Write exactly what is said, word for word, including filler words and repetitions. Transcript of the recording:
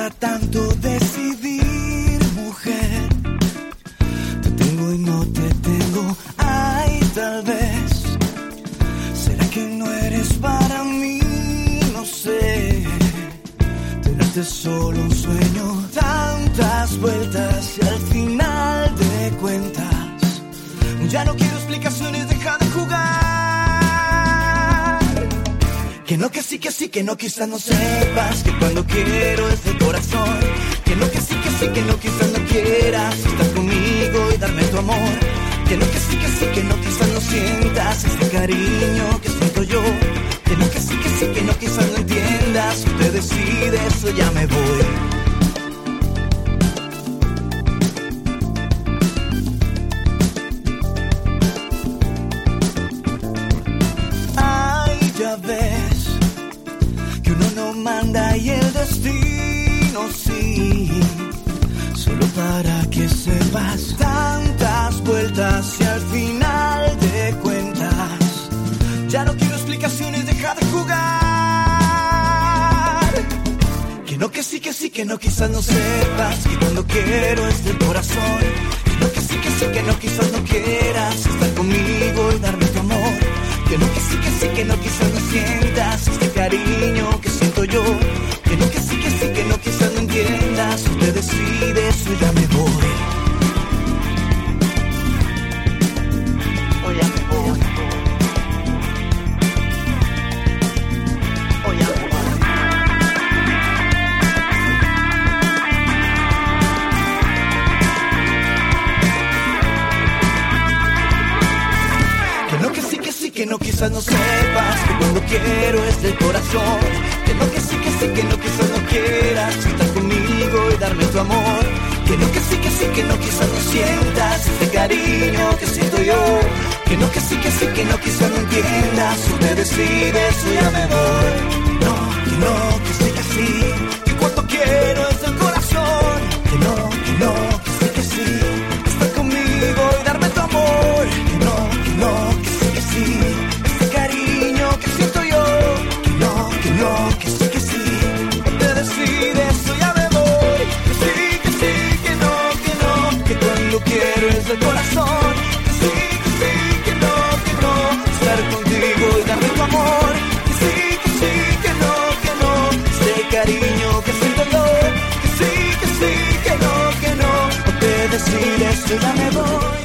cuesta tanto decidir, mujer. Te tengo y no te tengo, ay, tal vez. ¿Será que no eres para mí? No sé. Tenerte solo un sueño, tantas vueltas y al final de cuentas ya no quiero explicaciones, deja de jugar. Que no, que sí, que sí, que no, quizás no sepas que cuando quiero es de corazón. Que no, que sí, que sí, que no, quizás no quieras estar conmigo y darme tu amor. Que no, que sí, que sí, que no, quizás no sientas este cariño que siento yo. Que no, que sí, que sí, que no, quizás no entiendas. Si usted decide eso, ya me voy. Ay, ya ves que uno no manda y el destino sí. Solo para que sepas, tantas vueltas y al final de cuentas ya no quiero explicaciones, deja de jugar. Que no, que sí, que sí, que no, quizás no sepas que cuando quiero es del corazón. Que no, que sí, que sí, que no, quizás no quieras estar conmigo y darme tu amor. Que no, que sí, que sí, que no, quizás no sientas este cariño que siento yo. Que no, que sí, que sí, que no, quizás no entiendas. Si usted decide eso, ya me voy. Oh, ya me voy. Oh, ya me voy. Que no, que sí, que sí, que no, quizás no sepas que cuando quiero es del corazón. Que no, que sí, que sí, que no, quizás no quieras estar conmigo y darme tu amor. Que no, que sí, que sí, que no, quizás no sientas este cariño que siento yo. Que no, que sí, que sí, que no, quizás no entiendas. Si usted decide eso, ya me voy. No, que no, que sí, que sí, que cuando quiero es del corazón. Que no, que no, que sí, que sí, estar conmigo y darme tu amor. Que no, que no, que sí, que sí, este cariño que siento yo. Que no, que no, que sí, que sí, usted decide eso, ya me voy. Que sí, que sí, que no, que no, que cuando quiero es del corazón. Que sí, que sí, que no, que no, estar contigo y darme tu amor. Que sí, que sí, que no, que no, este cariño que siento yo. Que sí, que sí, que no, que no, usted decide eso, ya me voy.